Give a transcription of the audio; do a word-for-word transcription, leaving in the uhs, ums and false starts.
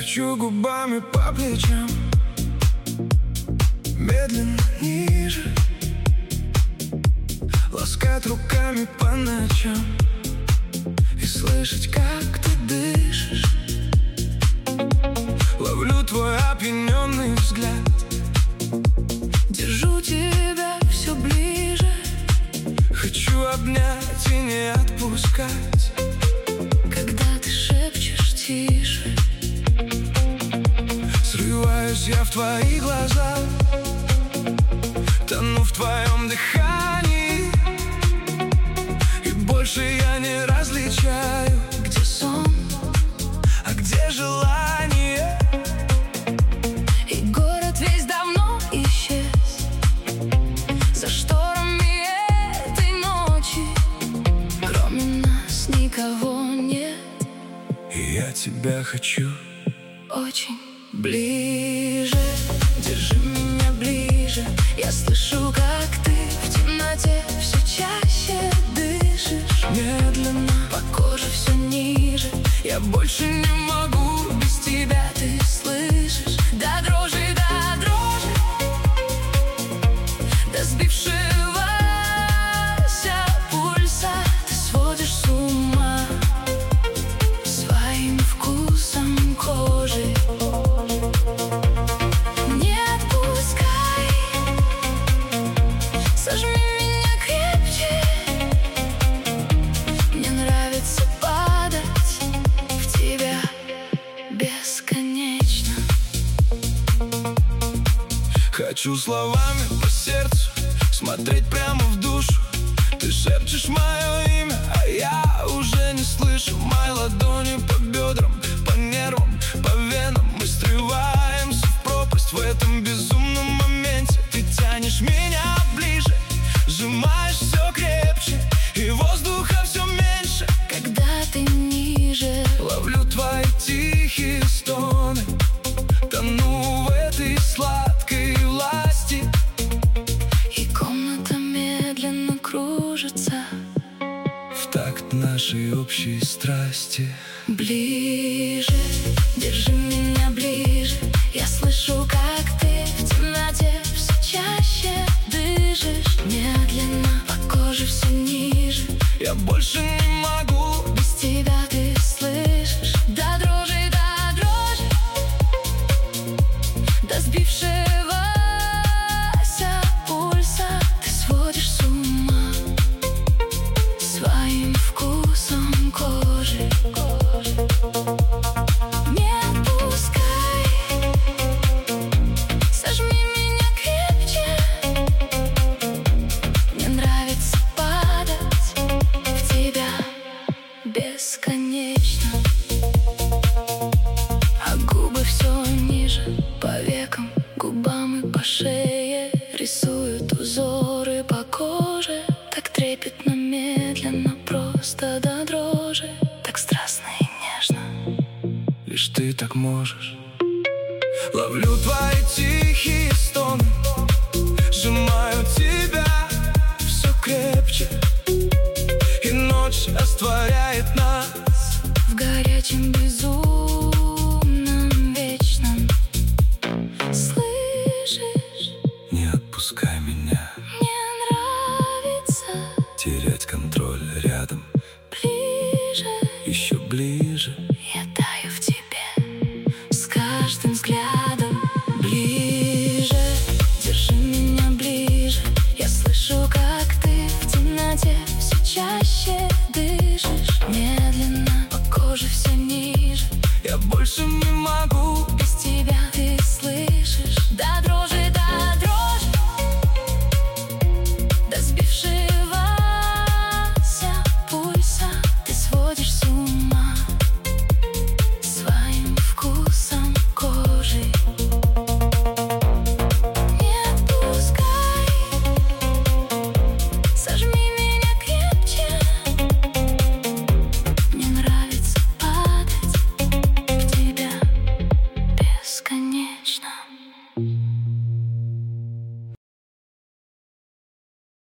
Скольчу губами по плечам, медленно ниже, ласкать руками по ночам и слышать, как ты дышишь. Ловлю твой опьяненный взгляд, держу тебя все ближе. Хочу обнять и не отпускать, когда ты шепчешь тише. Срываюсь я в твои глаза, тону в твоем дыхании, и больше я не различаю, где сон, а где желание. И город весь давно исчез за шторами этой ночи. Кроме нас никого нет, И я тебя хочу очень ближе. Держи меня ближе, я слышу, как ты в темноте все чаще дышишь. медленно, По коже все ниже, я больше не могу без тебя, ты слышишь? До дрожи, до дрожи, до сбившегося пульса. Ты сводишь с ума своим вкусом кожи. Не отпускай, сожми меня крепче. Мне нравится падать в тебя бесконечно. Хочу словами по сердцу смотреть прямо в душу. Ты шепчешь мое имя, а я уже не слышу. Мои ладони по бедрам, по нервам, по венам. Мы срываемся в пропасть в этом безумном моменте. Ты тянешь меня ближе, сжимаешь все крепче, и воздуха все меньше. Когда ты ниже, Ловлю твои тихие стоны, тону в этой сладкой власти. и комната медленно кружится В такт нашей общей страсти. ближе. Держи меня ближе, я слышу, как ты в темноте все чаще дышишь. Медленно по коже все ниже, Я больше не могу без тебя, ты слышишь? До дрожи, до дрожи, до сбившегося пульса. Ты сводишь с ума своим вкусом кожи. Не отпускай, сожми меня крепче. Мне нравится падать в тебя бесконечно. А губы все ниже, по векам, губам и по шее рисуют узоры по коже. Так трепетно, медленно, просто до дрожи. Так страстно и нежно. Лишь ты так можешь. Ловлю твои тихие стоны, сжимаю тебя все крепче, и ночь растворяет нас В горячем безумном вечном. Слышишь? Не отпускай меня, Мне нравится терять контроль рядом, ближе. еще ближе. Я таю в тебе с каждым взглядом ближе. Держи меня ближе, я слышу, как ты в темноте все чаще дышишь. Медленно по коже все ниже, Я больше не могу без тебя, ты слышишь? До дрожи, до дрожи, до сбившегося пульса. Ты сводишь с ума своим вкусом кожи. Не отпускай, сожми меня крепче. Мне нравится падать в тебя бесконечно.